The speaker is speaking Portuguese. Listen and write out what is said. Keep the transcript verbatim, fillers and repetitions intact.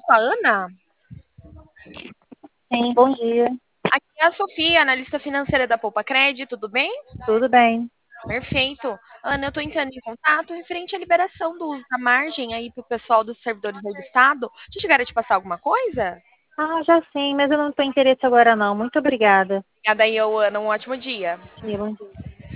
com a Ana? Sim, bom dia. Aqui é a Sofia, analista financeira da Poupa Cred, tudo bem? Tudo bem? Perfeito. Ana, eu estou entrando em contato referente à liberação do uso da margem aí para o pessoal dos servidores aí do Estado. Já chegaram a te passar alguma coisa? Ah, já sim, mas eu não tenho interesse agora não. Muito obrigada. Obrigada aí, Ana. Um ótimo dia. Sim, bom dia.